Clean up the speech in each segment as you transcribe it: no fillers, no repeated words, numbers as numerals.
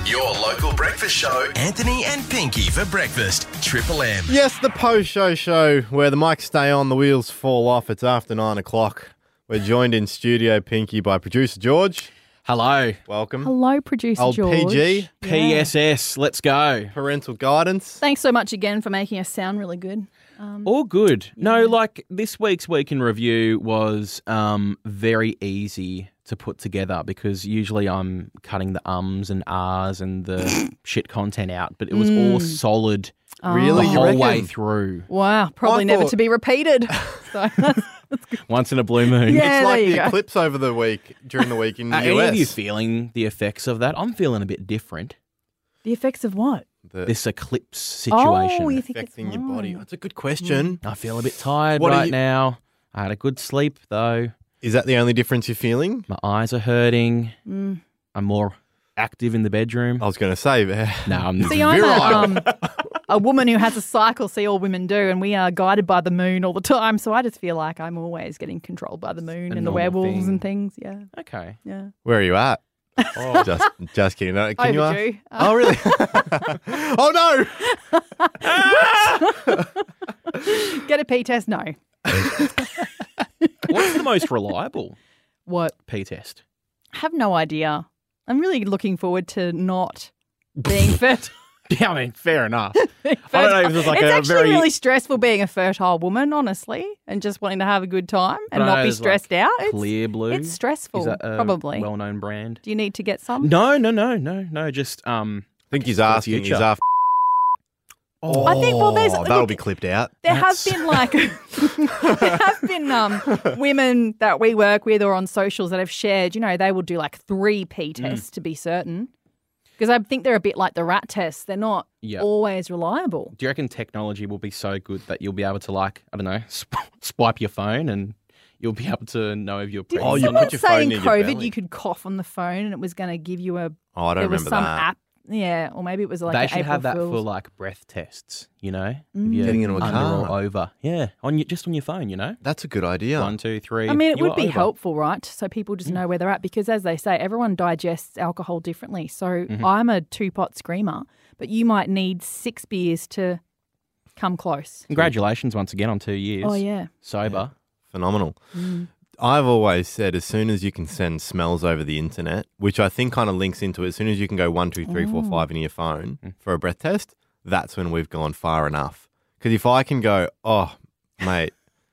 Your local breakfast show, Anthony and Pinky for breakfast. Triple M. Yes, the post-show show where the mics stay on, the wheels fall off. It's after 9 o'clock. We're joined in studio, Pinky, by producer George. Hello. Welcome. Hello, producer Old George. PG. PSS, let's go. Parental guidance. Thanks so much again for making us sound really good. All good. No, like this week's Week in Review was very easy to put together because usually I'm cutting the ums and ahs and the shit content out, but it was all solid Really? the You whole reckon? way through. Wow, probably I never thought- to be repeated. So, Once in a blue moon. Yeah. It's like there you the go. eclipse over the week, during the week in the Are any US. of you feeling the effects of that? I'm feeling a bit different. the effects of what? This eclipse situation. Oh, you think affecting it's your body. wrong. That's a good question. I feel a bit tired What are right you- now. I had a good sleep though. Is that the only difference you're feeling? My eyes are hurting. I'm more active in the bedroom. I was going to say, No, I'm See, I'm a woman who has a cycle, see all women do, and we are guided by the moon all the time. So I just feel like I'm always getting controlled by the moon a and the normal werewolves thing. and things. Yeah, okay. yeah. where are you at? Oh. Just kidding. No, Can you ask? Overdue. Oh, really? Oh, no. Get a P test? No. What's the most reliable What? P test? I have no idea. I'm really looking forward to not being fertile. Yeah, I mean, fair enough. I don't know if there's like it's a actually very really stressful being a fertile woman, honestly, and just wanting to have a good time and I know not be there's, stressed out. Clear Blue. It's stressful, Is that a probably. well-known brand? Do you need to get some? No. Just I think he's For the asking. He's future. after. Oh, I think, well, there's- That'll look, be clipped out. There have been women that we work with or on socials that have shared, they will do like 3 P tests to be certain. Because I think they're a bit like the rat tests. They're not Yeah. always reliable. Do you reckon technology will be so good that you'll be able to swipe your phone and you'll be able to know if you're Did pregnant? you someone put your say phone in near your COVID belly. you could cough on the phone and it was going to give you a... Oh, I don't there was remember some that. app. Yeah, or maybe it was like They an should April have that for Fool's. like breath tests, If you're Getting into a under car. or over. Yeah, just on your phone, That's a good idea. 1, 2, 3. I mean, it you would are be over. helpful, right? So people just know where they're at because, as they say, everyone digests alcohol differently. So Mm-hmm. I'm a 2-pot screamer, but you might need 6 beers to come close. Congratulations once again on 2 years. Oh, yeah. Sober. Phenomenal. I've always said as soon as you can send smells over the internet, which I think kind of links into it, as soon as you can go 1, 2, 3, 4, 5 in your phone for a breath test, that's when we've gone far enough. Because if I can go, oh, mate,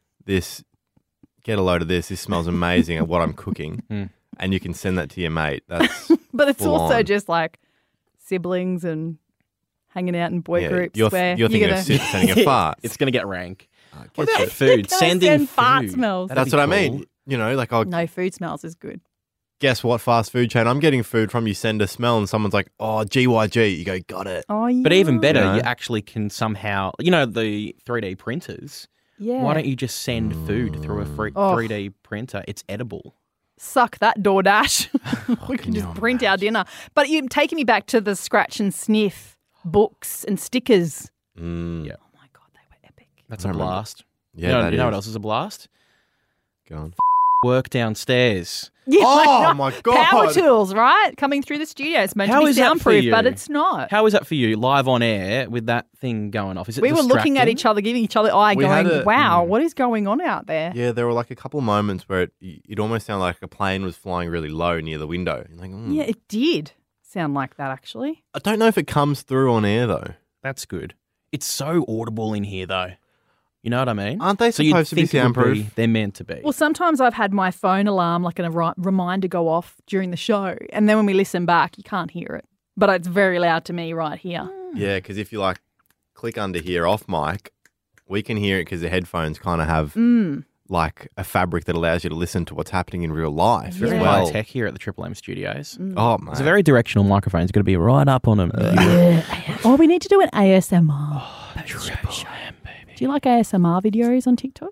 get a load of this smells amazing at what I'm cooking, and you can send that to your mate, that's But it's full also on. just like siblings and hanging out in boy Yeah, groups you're where thinking you're of sending a fart. It's going to get rank. Get Get you. food. They'll Sending send fart food. smells. That'd That's be what I cool. mean. Like, I'll No, food smells is good. guess what fast food chain I'm getting food from, you send a smell and someone's like, oh, GYG. You go, got it. Oh, yeah. But even better, Yeah. you actually can somehow, the 3D printers. Yeah. Why don't you just send food through a 3D printer? It's edible. Suck that, DoorDash. We can you just print our dinner. But you're taking me back to the scratch and sniff books and stickers. Yeah. Oh, my God, they were epic. That's I a remember. blast. Yeah, you know what else is a blast? Go on. Work downstairs. Yeah, Oh, I know. my God. Power tools, right? Coming through the studio. It's meant How to be is that for soundproof, you? but it's not. How is that for you, live on air with that thing going off? Is it We were looking at distracting? each other, giving each other eye, We had going, a- wow, what is going on out there? Yeah, there were like a couple of moments where it almost sounded like a plane was flying really low near the window. You're like, Yeah, it did sound like that, actually. I don't know if it comes through on air though. That's good. It's so audible in here, though. You know what I mean? Aren't they So you'd supposed to be think it would soundproof? They're meant to be. Well, sometimes I've had my phone alarm, like a reminder go off during the show. And then when we listen back, you can't hear it. But it's very loud to me right here. Yeah, because if you like click under here off mic, we can hear it because the headphones kind of have like a fabric that allows you to listen to what's happening in real life as Very well. high tech here at the Triple M studios. Oh, mate. It's a very directional microphone. It's going to be right up on them. Oh, we need to do an ASMR. Triple M, baby. Do you like ASMR videos on TikTok?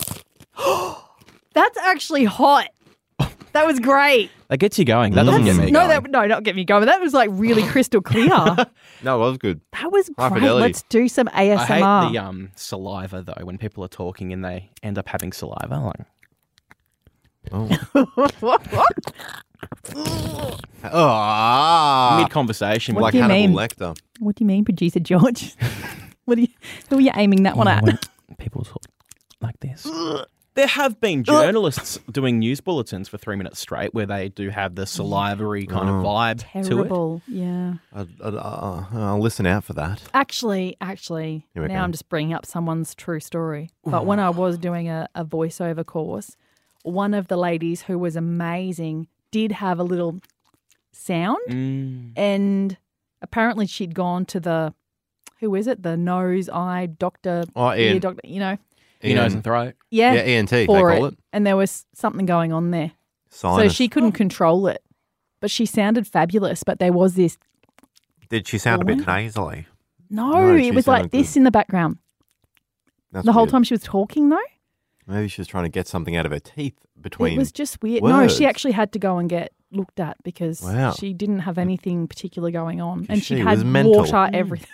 That's actually hot. That was great. That gets you going. That doesn't get me No, going. not get me going. But that was like really crystal clear. That No, it was good. was High great. fidelity. Let's do some ASMR. I hate the saliva, though, when people are talking and they end up having saliva. Like, Oh. Mid-conversation. What like do you Hannibal mean? Lecter. What do you mean, producer George? Who are you aiming that one at? When people talk like this. There have been journalists doing news bulletins for 3 minutes straight where they do have the salivary kind of vibe to it. Terrible. Yeah. I'll listen out for that. Actually, Here we go. now I'm just bringing up someone's true story. But when I was doing a voiceover course, one of the ladies who was amazing did have a little sound, and apparently she'd gone to the, who is it? The nose, eye doctor, Oh, ear Ian. doctor, Your nose and throat. Yeah, Yeah, ENT, they for call it. And there was something going on there. So Sinus. she couldn't control it. But she sounded fabulous. But there was this, Did she sound a bit nasally? No, she it was like sounded this good. in the background. That's The whole weird. time she was talking, though. Maybe she was trying to get something out of her teeth between. It was just weird. No, words. she actually had to go and get looked at because Wow. she didn't have anything particular going on. And she she had was mental. water, everything.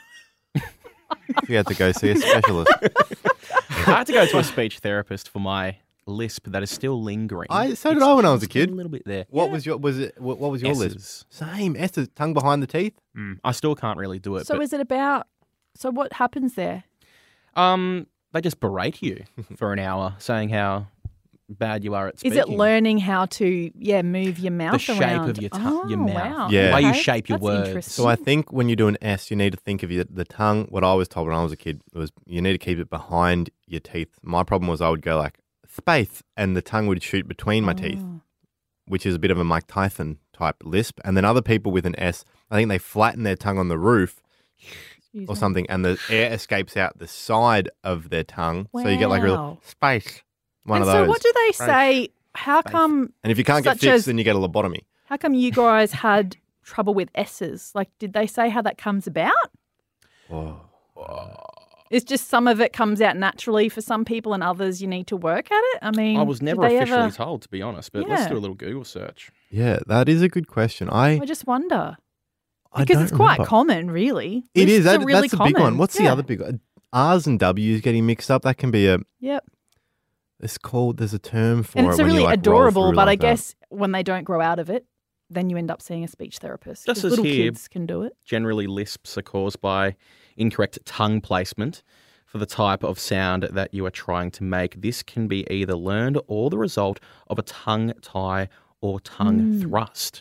She had to go see a specialist. I had to go to a speech therapist for my lisp that is still lingering. So did I when I was a It's kid. A little bit there. What was your what was your list? S's. Same. S's, tongue behind the teeth. I still can't really do it. So but, is it about, so what happens there? they just berate you for an hour saying how bad you are at Is speaking. it learning how to, move your mouth the shape around? of your Oh, mouth. Wow. Yeah. The way you Okay, shape your that's words. interesting. So I think when you do an S, you need to think of the tongue. What I was told when I was a kid was you need to keep it behind your teeth. My problem was I would go like space, and the tongue would shoot between my teeth, Oh. which is a bit of a Mike Tyson type lisp. And then other people with an S, I think they flatten their tongue on the roof Excuse or me. something, and the air escapes out the side of their tongue, so you get like Wow. real space. One And of so those. what do they say? How come And if you can't get such fixed, as- then you get a lobotomy. How come you guys had trouble with S's? Like, did they say how that comes about? Oh. It's just some of it comes out naturally for some people and others you need to work at it? I mean, I was did never they officially ever- told, to be honest, but let's Yeah. do a little Google search. Yeah, that is a good question. I just wonder. I Because don't it's quite remember. common, really. It is. Lisps are That, really that's a big common. one. What's the Yeah. other big one? R's and W's getting mixed up. That can be a. Yep. There's a term for And it. it's when really you, like, roll adorable, through but like I that. guess when they don't grow out of it, then you end up seeing a speech therapist. Just 'cause as little here- kids can do it. Generally, lisps are caused by incorrect tongue placement for the type of sound that you are trying to make. This can be either learned or the result of a tongue tie or tongue thrust.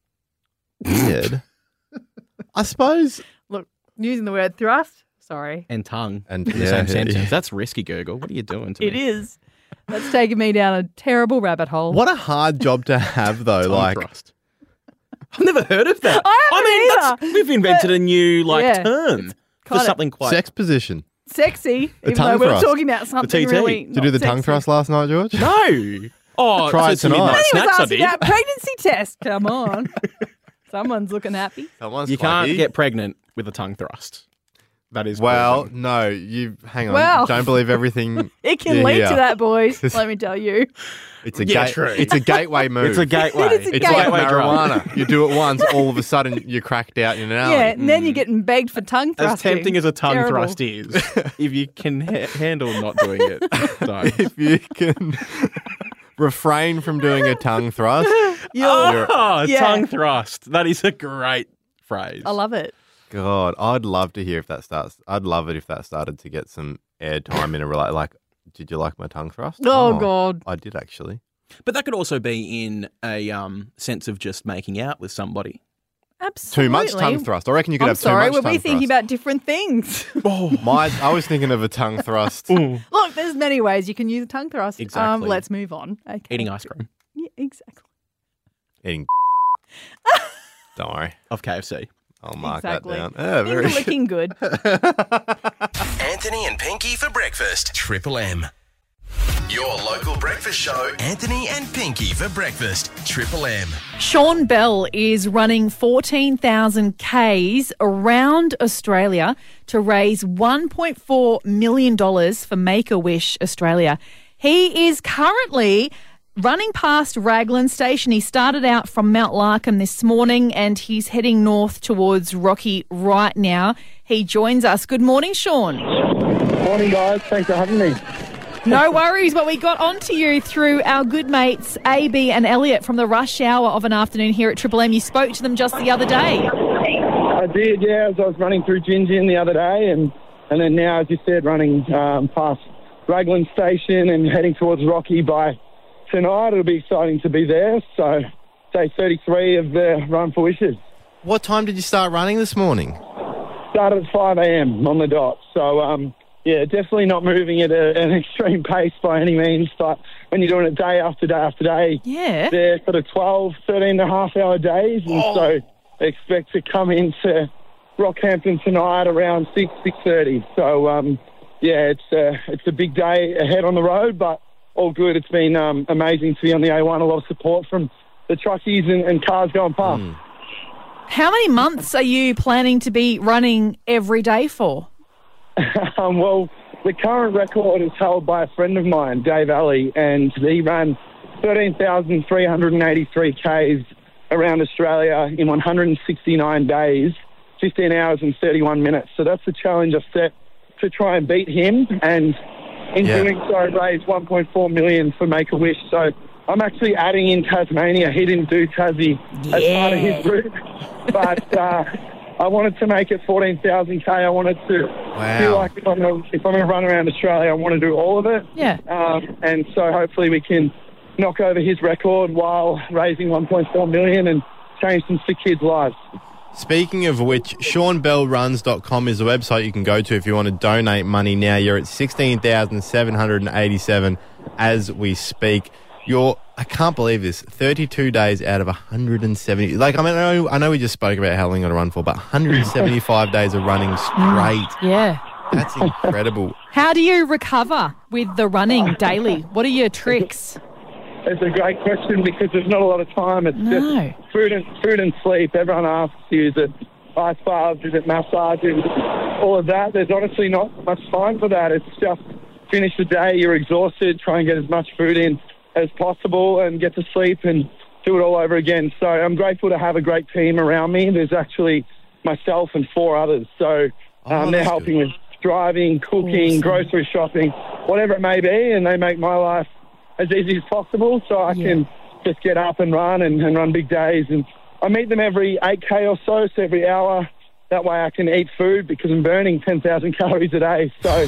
Weird. I suppose. Look, using the word thrust. Sorry. And tongue And in the yeah, same sentence. yeah. That's risky, Google. What are you doing to me? It is. That's taken me down a terrible rabbit hole. What a hard job to have, though. Tongue like, thrust. I've never heard of that. I haven't either. We've invented a new Yeah, term for kinda something quite. sex position. Sexy, even tongue though we're thrust. talking about something TT. really Did you do the tongue thrust last night, George? No. Oh, Try it's it a midnight tonight. He was snacks I asking did. that pregnancy test. Come on. Someone's looking happy. Someone's You can't lucky. get pregnant with a tongue thrust. That is Well, proven. no. You hang on. Well. Don't believe everything. It can you lead hear. to that, boys. Let me tell you. It's a Yeah, true. It's a gateway move. It's a gateway. It is a It's like gateway drug. marijuana. You do it once, all of a sudden you're cracked out in an alley. Yeah, and then you're getting begged for tongue As thrusting. tempting as a tongue Terrible. thrust is, if you can handle not doing it, don't. If you can refrain from doing a tongue thrust, Oh, Yeah. tongue thrust. That is a great phrase. I love it. God, I'd love to hear if that starts. I'd love it if that started to get some airtime in a like. Did you like my tongue thrust? Oh, God. I did actually. But that could also be in a sense of just making out with somebody. Absolutely. Too much tongue thrust. I reckon you could I'm have sorry, too were much we tongue thinking thrust. about different things? I was thinking of a tongue thrust. Look, there's many ways you can use a tongue thrust. Exactly. Let's move on. Okay. Eating ice cream Yeah, exactly. Eating. Don't worry. of KFC. I'll mark Exactly. that down. Things are looking good. Anthony and Pinky for breakfast. Triple M. Your local breakfast show. Anthony and Pinky for breakfast. Triple M. Sean Bell is running 14,000 Ks around Australia to raise $1.4 million for Make-A-Wish Australia. He is currently running past Raglan Station. He started out from Mount Larkham this morning and he's heading north towards Rocky right now. He joins us. Good morning, Sean. Morning, guys. Thanks for having me. No worries, but we got onto you through our good mates AB and Elliot from the rush hour of an afternoon here at Triple M. You spoke to them just the other day. I did, yeah. As I was running through Gingin the other day, and then now, as you said, running past Raglan Station and heading towards Rocky by tonight. It'll be exciting to be there. So, day 33 of the Run for Wishes. What time did you start running this morning? Started at 5 a.m. on the dot. So, yeah, definitely not moving at an extreme pace by any means. But when you're doing it day after day after day, they're sort of 12, 13.5-hour days. And so expect to come into Rockhampton tonight around 6:30. So, yeah, it's a big day ahead on the road, but all good. It's been amazing to be on the A1. A lot of support from the truckies and cars going past. How many months are you planning to be running every day for? Well, the current record is held by a friend of mine, Dave Alley, and he ran 13,383 Ks around Australia in 169 days, 15 hours and 31 minutes. So that's the challenge I've set to try and beat him, and in doing so, raise 1.4 million for Make-A-Wish. So I'm actually adding in Tasmania. He didn't do Tassie as part of his route, but I wanted to make it 14,000 K. I wanted to feel like if I'm going to run around Australia, I want to do all of it. Yeah. And so hopefully we can knock over his record while raising 1.4 million and change some sick kids' lives. Speaking of which, SeanBellRuns.com is the website you can go to if you want to donate money now. You're at 16,787 as we speak. I can't believe this, 32 days out of 170. Like, I mean, I know we just spoke about how long you're going to run for, but 175 days of running straight. Yeah. That's incredible. How do you recover with the running daily? What are your tricks? It's a great question because there's not a lot of time. It's just food and sleep. Everyone asks you, is it ice baths, is it massages, all of that. There's honestly not much time for that. It's just finish the day, you're exhausted, try and get as much food in as possible and get to sleep and do it all over again. So I'm grateful to have a great team around me. There's actually myself and 4 others. So they're helping with driving, cooking, grocery shopping, whatever it may be, and they make my life as easy as possible so I can just get up and run big days. And I meet them every 8K or so every hour. That way I can eat food because I'm burning 10,000 calories a day. So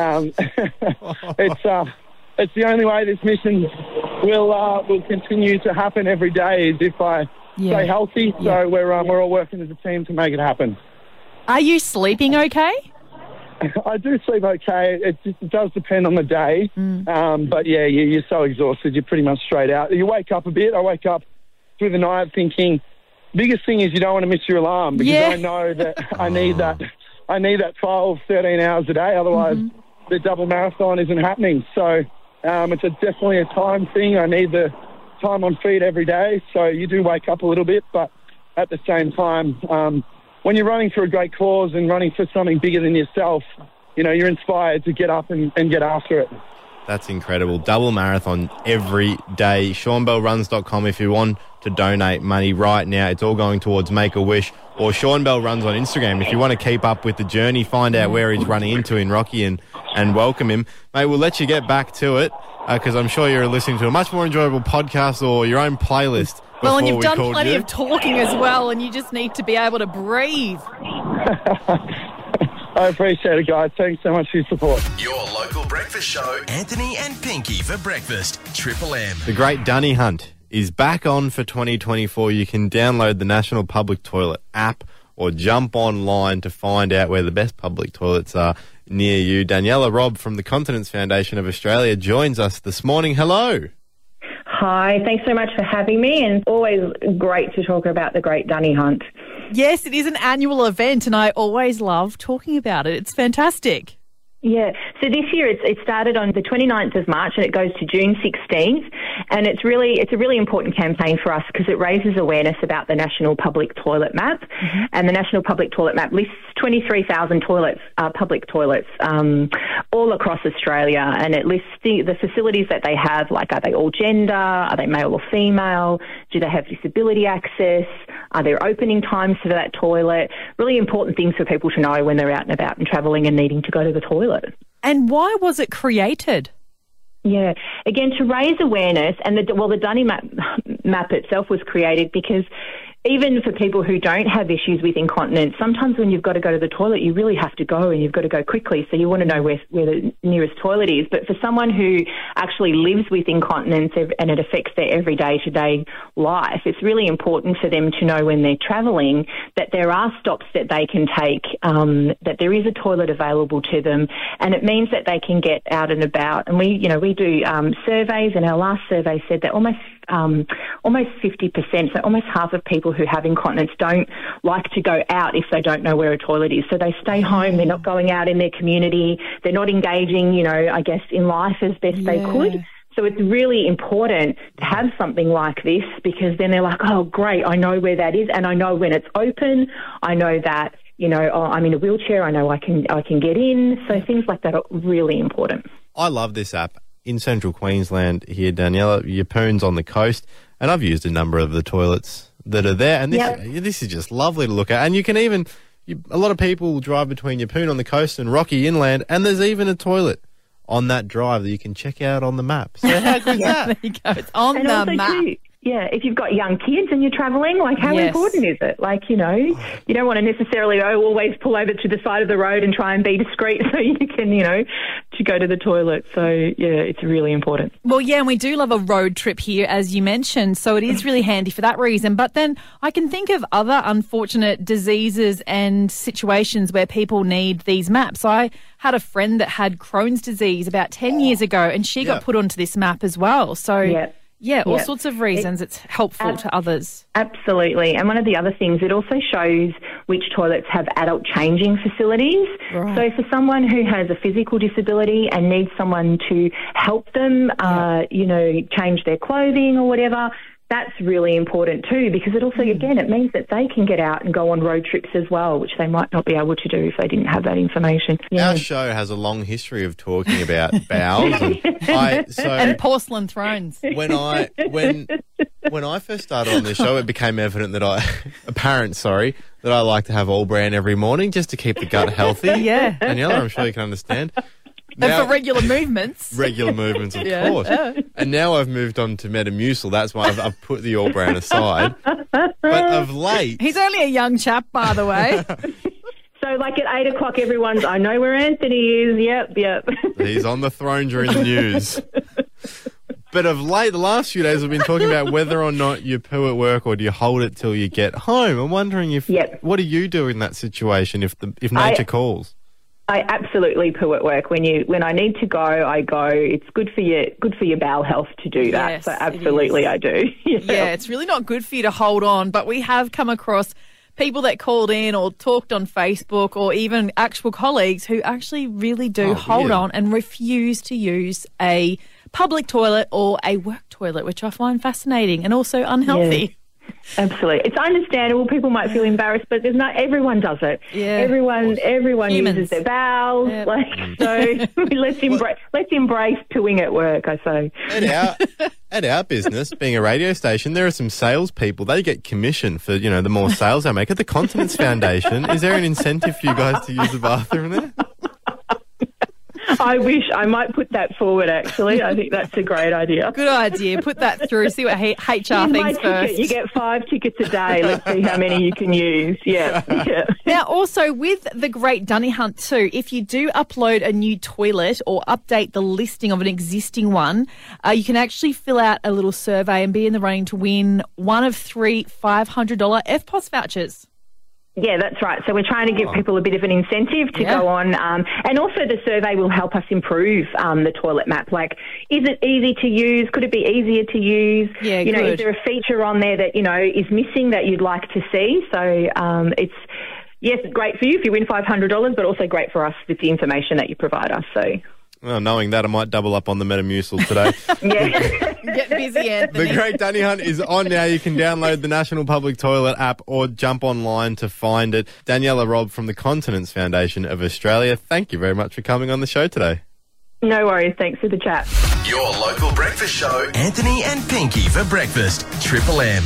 it's the only way this mission will continue to happen every day is if I stay healthy. So we're all working as a team to make it happen. Are you sleeping okay? I do sleep okay. It does depend on the day. But, yeah, you're so exhausted, you're pretty much straight out. You wake up a bit. I wake up through the night thinking, biggest thing is you don't want to miss your alarm because I know that I need that 12, 13 hours a day. Otherwise, the double marathon isn't happening. So it's definitely a time thing. I need the time on feet every day. So you do wake up a little bit, but at the same time, when you're running for a great cause and running for something bigger than yourself, you know, you're inspired to get up and get after it. That's incredible. Double marathon every day. SeanBellRuns.com if you want to donate money right now. It's all going towards Make-A-Wish. Or Sean Bell Runs on Instagram if you want to keep up with the journey, find out where he's running into in Rocky and welcome him. Mate, we'll let you get back to it because I'm sure you're listening to a much more enjoyable podcast or your own playlist. Well, and you've done plenty of talking as well, and you just need to be able to breathe. I appreciate it, guys. Thanks so much for your support. Your local breakfast show, Anthony and Pinky for breakfast, Triple M. The Great Dunny Hunt is back on for 2024. You can download the National Public Toilet app or jump online to find out where the best public toilets are near you. Daniela Robb from the Continence Foundation of Australia joins us this morning. Hello. Hi, thanks so much for having me, and always great to talk about the Great Dunny Hunt. Yes, it is an annual event, and I always love talking about it. It's fantastic. Yeah, so this year it started on the 29th of March and it goes to June 16th, and it's a really important campaign for us because it raises awareness about the National Public Toilet Map, and the National Public Toilet Map lists 23,000 public toilets all across Australia, and it lists the facilities that they have, like are they all gender, are they male or female, do they have disability access, are there opening times for that toilet, really important things for people to know when they're out and about and travelling and needing to go to the toilet. And why was it created? Yeah. Again, to raise awareness, and the Dunny map itself was created because even for people who don't have issues with incontinence, sometimes when you've got to go to the toilet, you really have to go and you've got to go quickly. So you want to know where the nearest toilet is. But for someone who actually lives with incontinence and it affects their everyday to-day life, it's really important for them to know when they're travelling that there are stops that they can take, that there is a toilet available to them, and it means that they can get out and about. And we do surveys, and our last survey said that almost 50%, so almost half of people who have incontinence don't like to go out if they don't know where a toilet is. So they stay home, they're not going out in their community, they're not engaging, I guess, in life as best they could. So it's really important to have something like this because then they're like, oh, great, I know where that is and I know when it's open. I know that, I'm in a wheelchair, I know I can get in. So things like that are really important. I love this app. In central Queensland here, Daniela, Yeppoon's on the coast, and I've used a number of the toilets that are there, and this is just lovely to look at. And you can even, a lot of people drive between Yeppoon on the coast and Rocky Inland, and there's even a toilet on that drive that you can check out on the map. So how good is that? There you go. It's on and the map. Too, if you've got young kids and you're travelling, how important is it? You don't want to necessarily always pull over to the side of the road and try and be discreet so you can, to go to the toilet. So, it's really important. Well, and we do love a road trip here, as you mentioned, so it is really handy for that reason. But then I can think of other unfortunate diseases and situations where people need these maps. I had a friend that had Crohn's disease about 10 years ago, and she got put onto this map as well. So, all sorts of reasons it's helpful to others. Absolutely. And one of the other things, it also shows which toilets have adult changing facilities. Right. So for someone who has a physical disability and needs someone to help them, change their clothing or whatever, that's really important too, because it also, again, it means that they can get out and go on road trips as well, which they might not be able to do if they didn't have that information. Our show has a long history of talking about bowels and porcelain thrones. When I first started on this show, it became evident that that I like to have All Bran every morning just to keep the gut healthy. Yeah. Daniela, I'm sure you can understand. And for regular movements. Regular movements, of course. And now I've moved on to Metamucil. That's why I've put the All Bran aside. But of late... He's only a young chap, by the way. So at 8 o'clock, everyone's, I know where Anthony is. Yep. He's on the throne during the news. But of late, the last few days, we've been talking about whether or not you poo at work or do you hold it till you get home. I'm wondering what do you do in that situation if nature calls? I absolutely poo at work. When I need to go, I go. It's good for your bowel health to do that. Yes, so absolutely I do. Yeah, it's really not good for you to hold on, but we have come across people that called in or talked on Facebook or even actual colleagues who actually really do hold on and refuse to use a public toilet or a work toilet, which I find fascinating and also unhealthy. Yeah. Absolutely. It's understandable. People might feel embarrassed, but everyone does it. Yeah. Everyone uses their bowels. Yep. So let's embrace pooing at work, I say. At our business, being a radio station, there are some salespeople. They get commission for, the more sales they make. At the Continence Foundation, is there an incentive for you guys to use the bathroom there? I wish. I might put that forward, actually. I think that's a great idea. Good idea. Put that through. See what HR thinks first. You get 5 tickets a day. Let's see how many you can use. Yeah. Now, also, with the Great Dunny Hunt too, if you do upload a new toilet or update the listing of an existing one, you can actually fill out a little survey and be in the running to win one of 3 $500 FPOS vouchers. Yeah, that's right. So we're trying to give people a bit of an incentive to go on. And also the survey will help us improve the toilet map. Is it easy to use? Could it be easier to use? Yeah, is there a feature on there that, is missing that you'd like to see? So it's great for you if you win $500, but also great for us with the information that you provide us. So... Well, knowing that, I might double up on the Metamucil today. Get busy, Anthony. The Great Dunny Hunt is on now. You can download the National Public Toilet app or jump online to find it. Daniela Robb from the Continence Foundation of Australia, thank you very much for coming on the show today. No worries. Thanks for the chat. Your local breakfast show, Anthony and Pinky for breakfast. Triple M.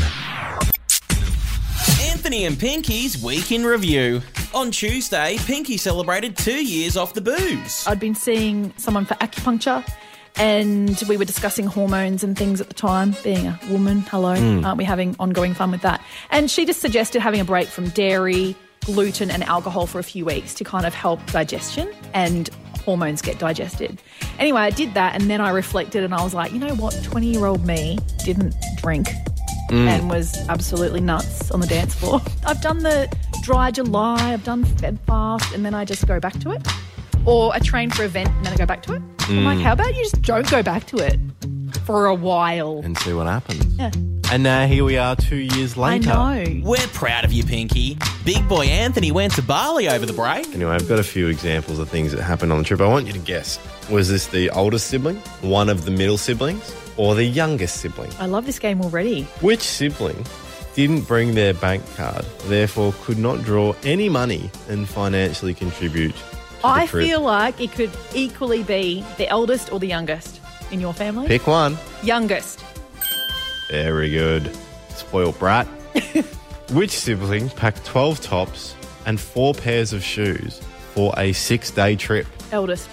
Anthony and Pinky's Week in Review. On Tuesday, Pinky celebrated 2 years off the booze. I'd been seeing someone for acupuncture And we were discussing hormones and things at the time, being a woman. Hello. Aren't we having ongoing fun with that? And she just suggested having a break from dairy, gluten and alcohol for a few weeks to kind of help digestion and hormones get digested. Anyway, I did that and then I reflected and I was like, you know what? 20-year-old me didn't drink and was absolutely nuts on the dance floor. I've done the dry July, I've done Feb fast, and then I just go back to it. Or I train for an event and then I go back to it. I'm like, how about you just don't go back to it for a while? And see what happens. Yeah. And now here we are 2 years later. I know. We're proud of you, Pinky. Big boy Anthony went to Bali over the break. Anyway, I've got a few examples of things that happened on the trip. I want you to guess. Was this the oldest sibling, one of the middle siblings, or the youngest sibling? I love this game already. Which sibling didn't bring their bank card, therefore could not draw any money and financially contribute to the trip? Feel like it could equally be the eldest or the youngest in your family. Pick one. Youngest. Very good. Spoiled brat. Which sibling packed 12 tops and 4 pairs of shoes for a 6-day trip? Eldest.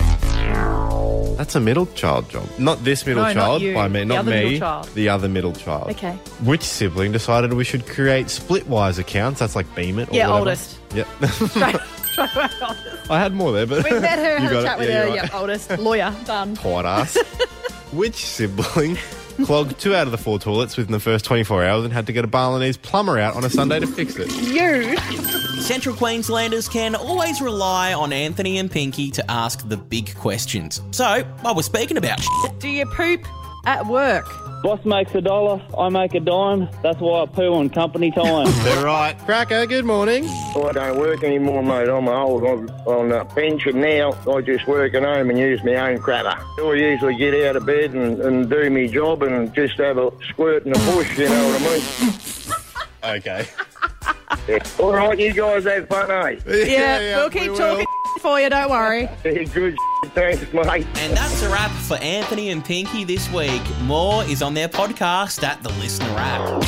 That's a middle child job. Not this middle No, not child, you. by me, The not other me. middle child. The other middle child. Okay. Which sibling decided we should create Splitwise accounts? That's like Beam It or Yeah, whatever. oldest. Yep. Straight away, oldest. I had more there, but We met her, you had got a chat it. with Yeah, her. you're Yeah, right. oldest. Lawyer. Done. Tight ass. Which sibling clogged 2 out of the 4 toilets within the first 24 hours and had to get a Balinese plumber out on a Sunday to fix it? You. Central Queenslanders can always rely on Anthony and Pinky to ask the big questions. So, while we're speaking about shit, Do you poop at work? Boss makes $1, I make a dime. That's why I poo on company time. They're right. Cracker, good morning. I don't work anymore, mate. I'm old. I'm on a pension now. I just work at home and use my own crapper. I usually get out of bed and do my job and just have a squirt and a push, you know what I mean? Okay. Yeah. All right, you guys have fun, eh? Yeah, we'll keep talking for you, don't worry. Yeah, good. Thanks, mate. and that's a wrap for Anthony and Pinky this week. More is on their podcast at The Listener app.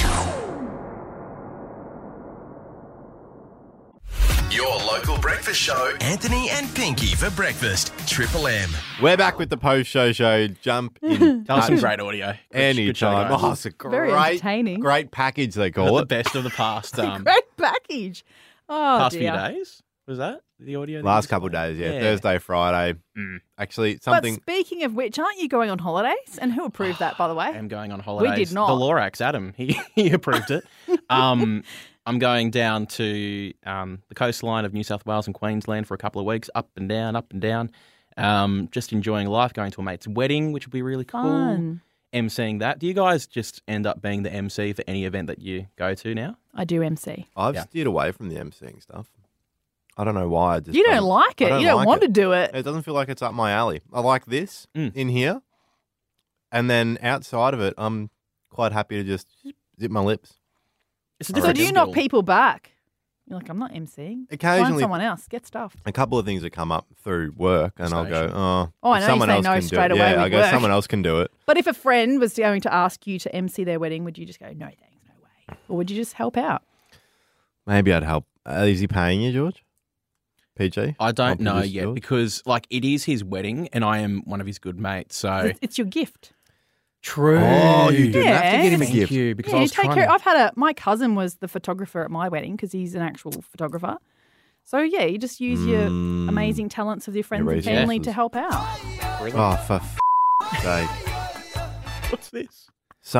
Your local breakfast show, Anthony and Pinky for breakfast. Triple M. We're back with the post-show show. Jump in. That was some touch great audio. anytime. Good show, Oh, guys. it's a Very great, entertaining. great package, they Got call the it. best of the past. Great package. Oh, Past dear. few days. Was that the audio? that Last you couple of played? days, yeah. Thursday, Friday. Actually, But something... speaking of which, aren't you going on holidays? And who approved that, by the way? I am going on holidays. did not. The Lorax, Adam, he approved it. I'm going down to the coastline of New South Wales and Queensland for a couple of weeks, up and down. Just enjoying life, going to a mate's wedding, which will be really cool. Fun. MCing that. Do you guys just end up being the MC for any event that you go to now? I do MC. I've steered away from the MCing stuff. I don't know why. I just You don't like it. You don't want to do it. It doesn't feel like it's up my alley. I like this in here. And then outside of it, I'm quite happy to just zip my lips. It's a So different do you knock skill. people back? You're like, I'm not MCing. Find Occasionally, someone else. Get stuffed. a couple of things that come up through work, and I'll go, Oh, I know you someone say else no can do straight it. away Yeah, with I go, work. someone else can do it. But if a friend was going to ask you to MC their wedding, would you just go, no thanks, no way? Or would you just help out? Maybe I'd help. Is he paying you, George? PG? I don't know Publicist yet George? because, like, it is his wedding and I am one of his good mates. So It's your gift. true. Oh, you didn't have to get him a Thank gift. you, because Yeah, I you was take trying care. to- I've had my cousin was the photographer at my wedding because he's an actual photographer. So yeah, you just use your amazing talents of your friends and resources. family to help out. Oh, for sake. What's this?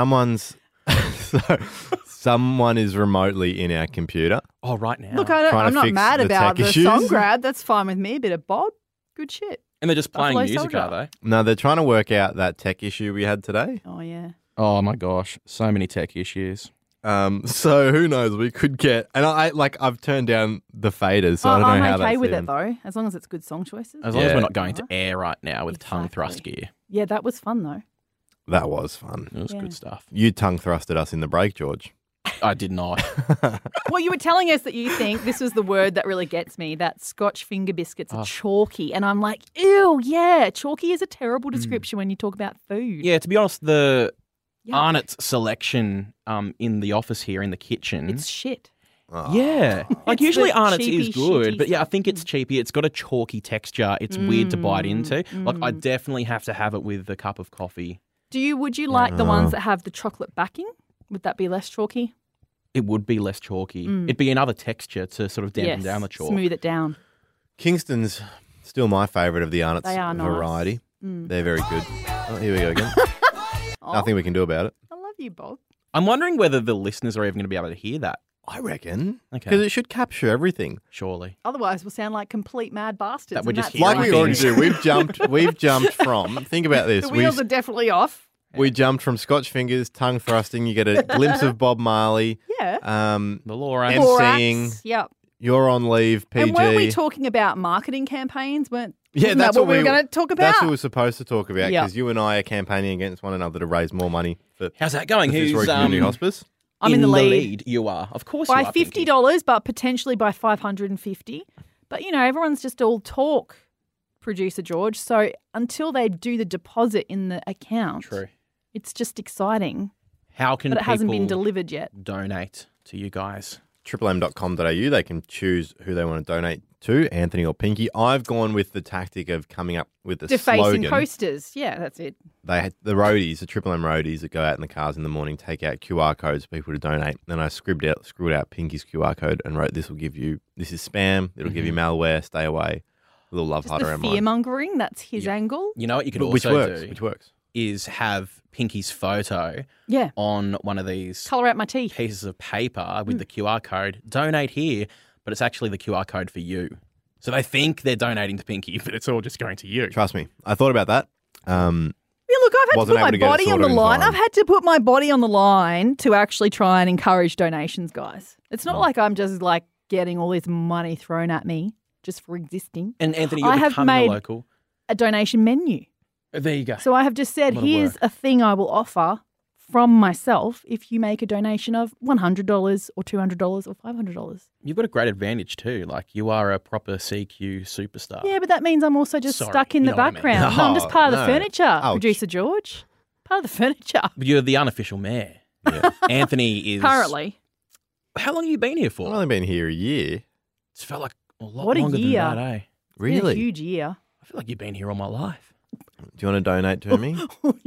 Someone is remotely in our computer. Oh, right now. Look, Trying to I'm not fix mad the about tech the issues. song grab. That's fine with me. A bit of Bob, good shit. And they're just playing Buffalo music, Soldier. are they? No, they're trying to work out that tech issue we had today. Oh yeah. Oh, my gosh. So many tech issues. So who knows? We could get, and I've turned down the faders, so I don't know I'm how okay that's with even. it though, as long as it's good song choices. As long as Yeah. we're not going to air right now with tongue thrust gear. Yeah, that was fun though. That was fun. It was Yeah. good stuff. You tongue thrusted us in the break, George. I did not. Well, you were telling us that you think this was the word that really gets me, that Scotch finger biscuits Oh. are chalky. And I'm like, ew, yeah, chalky is a terrible description when you talk about food. Yeah, to be honest, the Yuck. Arnott's selection in the office here in the kitchen, It's shit. Yeah. Like It's usually the Arnott's cheapy, is good, shitty but yeah, I think it's cheapy. It's got a chalky texture. It's weird to bite into. Like I definitely have to have it with a cup of coffee. Would you like the ones that have the chocolate backing? Would that be less chalky? It would be less chalky. It'd be another texture to sort of dampen down the chalk. Smooth it down. Kingston's still my favourite of the Arnott's They are nice. variety. They're very good. Oh, here we go again. Nothing we can do about it. I love you, Bob. I'm wondering whether the listeners are even going to be able to hear that. I reckon. Okay. Because it should capture everything. Surely. Otherwise, we'll sound like complete mad bastards. That we're and just that's hearing Like we fine. already things. do. We've jumped from, think about this. The wheels are definitely off. We jumped from Scotch Fingers, tongue thrusting. You get a glimpse of Bob Marley. Yeah. The Lorax. MCing. Yep. You're on leave, PG. And weren't we talking about marketing campaigns? Wasn't Yeah, that that's what we were going to talk about? That's what we're supposed to talk about Yep. because you and I are campaigning against one another to raise more money for How's that going? the Who's Fitzroy Community Hospice. I'm in the lead. You are. Of course By you are. Pinky. $50, but potentially by $550. But, everyone's just all talk, producer George. So until they do the deposit in the account, True. it's just exciting. How can But it hasn't been people delivered yet. donate to you guys? triplem.com.au. They can choose who they want to donate to, Anthony or Pinky. I've gone with the tactic of coming up with the Defacing slogan. posters. Yeah, that's it. They had the roadies, the Triple M roadies that go out in the cars in the morning, take out QR codes for people to donate. Then I screwed out Pinky's QR code and wrote, this is spam. It'll give you malware. Stay away. A little love Just heart the around fear mine. mongering. That's his angle. You know what you could Which also works. do Which works. is have Pinky's photo Yeah. on one of these Colour out my teeth. pieces of paper with the QR code. Donate here, but it's actually the QR code for you. So they think they're donating to Pinky, but it's all just going to you. Trust me. I thought about that. Yeah, look, I've had to Wasn't put my able to get it body on sorted the in line. time. I've had to put my body on the line to actually try and encourage donations, guys. It's not like I'm just like getting all this money thrown at me just for existing. And Anthony, I you're have becoming made a local. a donation menu. There you go. So I have just said, What a here's work. a thing I will offer from myself if you make a donation of $100 or $200 or $500. You've got a great advantage too. Like you are a proper CQ superstar. Yeah, but that means I'm also just Sorry, stuck in you the know what I mean. background. No, I'm just part of the No. furniture, Ouch. producer George. Part of the furniture. You're the unofficial mayor. Yeah. Anthony is. Currently. How long have you been here I've for? only been here a year. It's felt like a lot What a longer year. than that, eh? It's been a huge year. I feel like you've been here all my life. Do you want to donate to me?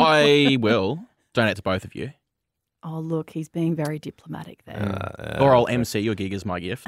I will donate to both of you. Oh, look, he's being very diplomatic there. Or I'll MC your gig as my gift.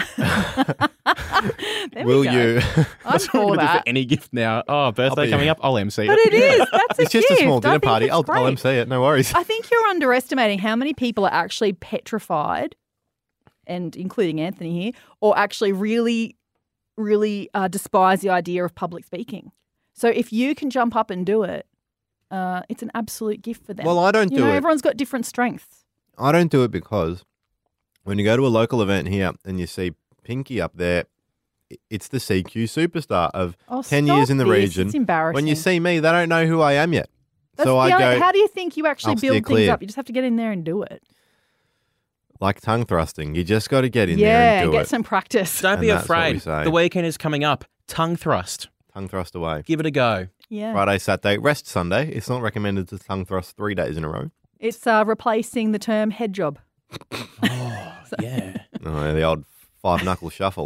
There Will we go. you? I'm That's what I'm for gonna do that. for any gift now. Oh, birthday be- coming up. I'll MC But it. it is. That's It's a just gift. a small I dinner think party. it's I'll great. MC it. No worries. I think you're underestimating how many people are actually petrified, and including Anthony here, or actually really, really despise the idea of public speaking. So if you can jump up and do it, it's an absolute gift for them. Well, I don't you do know, it. Everyone's got different strengths. I don't do it because when you go to a local event here and you see Pinky up there, it's the CQ superstar of Oh, 10 years stop in the this. region. It's embarrassing. When you see me, they don't know who I am yet. That's so the I only- go, how do you think you actually I'll steer build things clear. up? You just have to get in there and do it. like tongue thrusting. You just got to get in there Yeah, and do get it. some practice. Don't be And that's what we afraid. say. The weekend is coming up. Tongue thrust. Tongue thrust away. Give it a go. Yeah. Friday, Saturday, rest Sunday. It's not recommended to tongue thrust 3 days in a row. It's replacing the term head job. Yeah. Oh, the old 5-knuckle shuffle.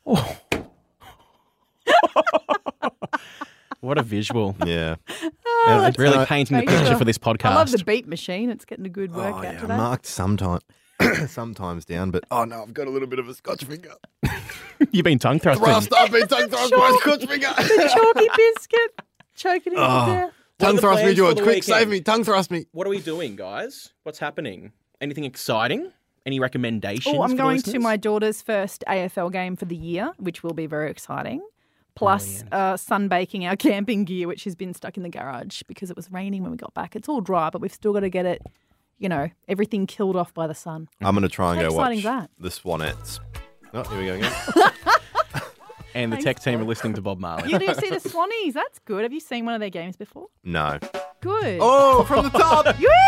What a visual. Yeah. Oh, it's Really painting the picture for this podcast. I love the beat machine. It's getting a good workout yeah, today. marked sometimes down, but oh no, I've got a little bit of a scotch finger. You've been tongue thrusting. I've been tongue thrust by a scotch finger. The chalky biscuit. Choking him to death. What are Tongue the thrust me, plans for George. the Quick, weekend? save me. Tongue thrust me. What are we doing, guys? What's happening? Anything exciting? Any recommendations? Oh, I'm for the going to listeners? my daughter's first AFL game for the year, which will be very exciting. Plus, sunbaking our camping gear, which has been stuck in the garage because it was raining when we got back. It's all dry, but we've still got to get it, everything killed off by the sun. I'm going to try and How go exciting watch is that? the Swanettes. Oh, here we go again. And the tech team are listening to Bob Marley. You do see the Swannies. That's good. Have you seen one of their games before? No. Good. Oh, from the top.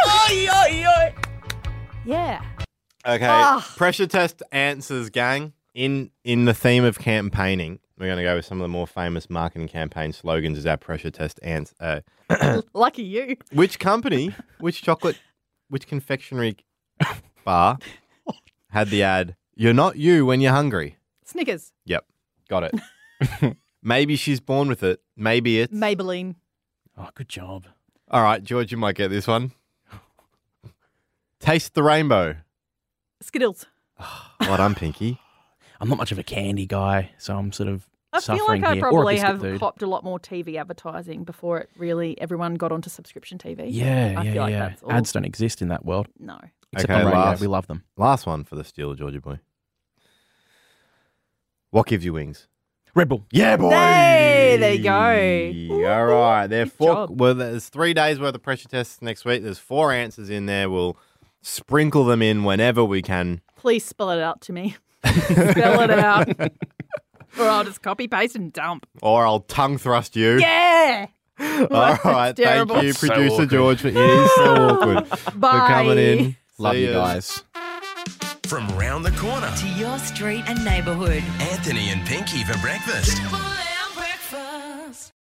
Yeah. Okay. Ah. Pressure test answers, gang. In the theme of campaigning, we're going to go with some of the more famous marketing campaign slogans as our pressure test answer. Lucky you. Which company, which confectionery bar had the ad, You're not you when you're hungry. Snickers. Yep. Got it. Maybe she's born with it. Maybe it's... Maybelline. Oh, good job. All right, George, you might get this one. Taste the rainbow. Skittles. Well done, Pinky. I'm not much of a candy guy, so I'm sort of I feel suffering like I here. Or a probably biscuit have food. copped a lot more TV advertising before it really everyone got onto subscription TV. Yeah, I yeah, feel like yeah. that's all. Ads don't exist in that world. No. Except Okay, on radio. last- We love them. Last one for the Steeler, Georgie boy. What gives you wings? Red Bull. Yeah, boy. Hey, there you go. All right. There are Good four. job. Well, there's 3 days worth of pressure tests next week. There's 4 answers in there. We'll sprinkle them in whenever we can. Please spell it out to me. Spell it out. Or I'll just copy, paste, and dump. Or I'll tongue thrust you. Yeah. All That's right. Thank terrible. you, So producer awkward. George. It is so awkward. Bye. For coming in. Love See you ya. guys. From round the corner, To your street and neighbourhood. Anthony and Pinky for breakfast.